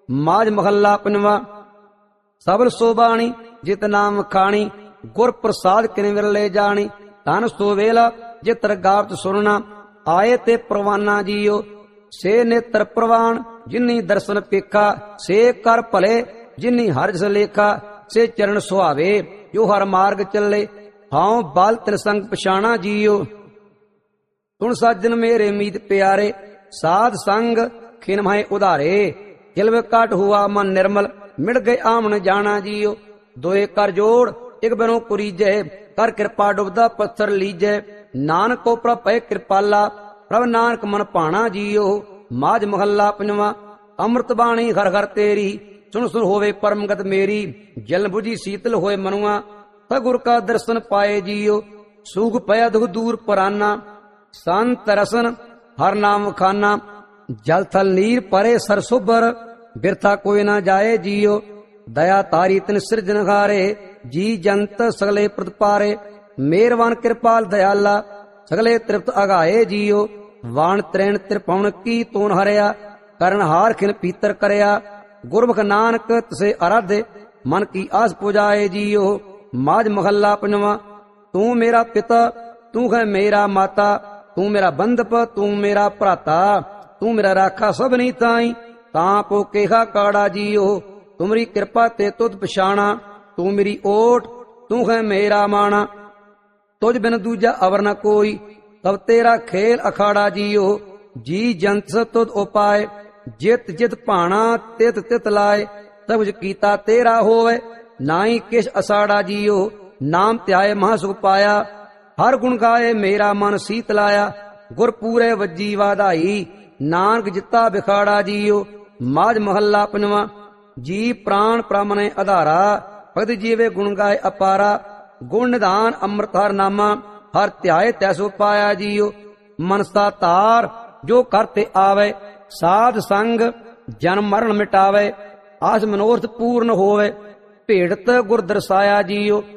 ਮਾਝ ਮਹੱਲਾ ਪੰਜਵਾਂ। ਸਬਲ ਸੋਬਾਣੀ ਜਿਤ ਨਾਮ ਖਾਣੀ, ਗੁਰ ਪ੍ਰਸਾਦ ਕਿਨ ਵਿਰਲੇ ਜਾਣੀ। ਧਨ ਸੋ ਵੇਲਾ ਜਿਤ ਰਗਾਵਤ ਸੁਣਨਾ, ਆਏ ਤੇ ਪ੍ਰਵਾਨਾ ਜੀਓ। ਸੇ ਨੇਤਰ ਪ੍ਰਵਾਨ ਜਿਨੀ ਦਰਸ਼ਨ ਪੇਖਾ, ਸੇ ਕਰ ਭਲੇ ਜਿਨੀ ਹਰਿ ਜਸ ਲੇਖਾ। ਸੇ ਚਰਨ ਸੁਹਾਵੇ ਜੋ ਹਰ ਮਾਰਗ ਚੱਲੇ, ਹਾਉ ਬਲ ਤਿਨ ਸੰਗ ਪਛਾਣਾ ਜੀਓ। ਸੁਣ ਸਾਜਨ ਮੇਰੇ ਮੀਤ ਪਿਆਰੇ, ਸਾਧ ਸੰਗ ਖਿਨ ਮਾਹੇ ਉਧਾਰੇ। ਕਿਲਵ ਕਾਟ ਹੁਆ ਮਨ ਨਿਰਮਲ, ਮਿੜ ਗਏ ਆਮਣ ਜਾਣਾ ਜੀਓ। ਦੋਏ ਕਰ ਜੋੜ ਇਕ ਬਿਨੋ ਕੁਰੀਜੈ, ਕਰ ਕਿਰਪਾ ਡੁਬਦਾ ਪੱਥਰ ਲੀਜੈ। ਨਾਨਕ ਕੋ ਪ੍ਰਭ ਭਏ ਕਿਰਪਾਲਾ, ਪ੍ਰਭ ਨਾਨਕ ਮਨ ਭਾਣਾ ਜੀਓ। ਮਾਝ ਮਹੱਲਾ ਪੰਜਵਾਂ। ਅੰਮ੍ਰਿਤ ਬਾਣੀ ਘਰ ਘਰ ਤੇਰੀ, ਸੁਣ ਸੁਣ ਹੋਵੇ ਪਰਮਗਤ ਮੇਰੀ। ਜਲ ਬੁਝੀ ਸੀਤਲ ਹੋਏ ਮਨੁਆ, ਤਾ ਗੁਰ ਕਾ ਦਰਸ਼ਨ ਪਾਏ ਜੀਓ। ਸੂਖ ਪਿਆ ਦੁਖ ਦੂਰ ਪਰਾਨਾ, ਸੰਤ ਰਸਨ ਹਰ ਨਾਮ ਖਾਨਾ। ਜਲ ਥਲ ਨੀਰ ਪਰੇ ਸਰਸੁਭਰ, ਬਿਰਥਾ ਕੋਈ ਨਾ ਜਾਏ ਜੀਓ। ਦਇਆ ਤਾਰੀ ਤਿਨ ਸਿਰਜਨਹਾਰੇ, ਜੀ ਜੰਤ ਸਗਲੇ ਪ੍ਰਤਪਾਰੇ। ਮਿਹਰਬਾਨ ਕਿਰਪਾਲ ਦਇਆਲਾ, ਸਗਲੇ ਤ੍ਰਿਪਤ ਅਗਾਏ ਜੀਓ। ਵਾਣ ਤ੍ਰੈਣ ਤ੍ਰਿਪਉਣ ਕੀ ਤੂਨ ਹਰਿਆ, ਕਰਨ ਹਾਰ ਖਿਨ ਪੀਤਰ ਕਰਿਆ। ਗੁਰਮੁਖ ਨਾਨਕ ਤਸੇ ਅਰਾਧੇ, ਮਨ ਕੀ ਆਸ ਪੁਜਾਏ ਜੀਓ। ਮਾਝ ਮਹੱਲਾ ਪੰਜਵਾਂ। ਤੂੰ ਮੇਰਾ ਪਿਤਾ, ਤੂੰ ਹੈ ਮੇਰਾ ਮਾਤਾ। ਤੂੰ ਮੇਰਾ ਬੰਧਪ, ਤੂੰ ਮੇਰਾ ਭਰਾਤਾ। ਤੂੰ ਮੇਰਾ ਰਾਖਾ ਸਭ ਨਹੀਂ ਤਾਈ, ਤਾਂ ਪੋ ਕੇਹਾ ਕਾੜਾ ਜੀਓ। ਤੁਮਰੀ ਕਿਰਪਾ ਤੇ ਤੁਧ ਪਛਾਣਾ, ਤੂੰ ਮੇਰੀ ਓਟ, ਤੂੰ ਹੈ ਮੇਰਾ ਮਾਣਾ। ਤੁਝ ਬਿਨ ਦੂਜਾ ਅਵਰ ਨ ਕੋਈ, ਤਬ ਤੇਰਾ ਖੇਲ ਅਖਾੜਾ ਜੀਓ। ਜੀ ਜੰਤ ਸ ਤੁਧ ਉਪਾਏ, ਜਿਤ ਜਿਤ ਭਾਣਾ ਤਿਤ ਤਿਤ ਲਾਏ। ਸਭ ਕੁਝ ਕੀਤਾ ਤੇਰਾ ਹੋਵੇ, ਨਾਹੀ ਕਿਛ ਅਸਾੜਾ ਜੀਓ। ਨਾਮ ਧਿਆਏ ਮਹਾ ਸੁਖ ਪਾਇਆ, ਹਰ ਗੁਣ ਗਾਏ ਮੇਰਾ ਮਨ ਸੀਤ ਲਾਇਆ। ਗੁਰ ਪੂਰੇ ਵੱਜੀ ਵਾਧਾਈ, ਨਾਨਕ ਜਿੱਤਾ ਬਿਖਾੜਾ ਜੀਓ। ਮਾਝ ਮਹੱਲਾ ਪੰਜਵਾਂ। ਜੀ ਪ੍ਰਾਣ ਪ੍ਰਮ ਨੇ ਆਧਾਰਾ, ਭਗਤ ਜੀਵੇ ਗੁਣ ਗਾਏ ਅਪਾਰਾ। ਗੁਣ ਨਿਧਾਨ ਅੰਮ੍ਰਿਤ ਹਰ ਨਾਮਾ, ਹਰ ਧਿਆਏ ਤੈਸੋ ਪਾਇਆ ਜੀਓ। ਮਨਸਾ ਤਾਰ ਜੋ ਕਰਤੇ ਆਵੇ, ਸਾਧ ਸੰਗ ਜਨਮ ਮਰਨ ਮਿਟਾਵੇ। ਆਸ ਮਨੋਰਥ ਪੂਰਨ ਹੋਵੇ, ਭੇੜਤ ਗੁਰ ਦਰਸਾਇਆ ਜੀਓ।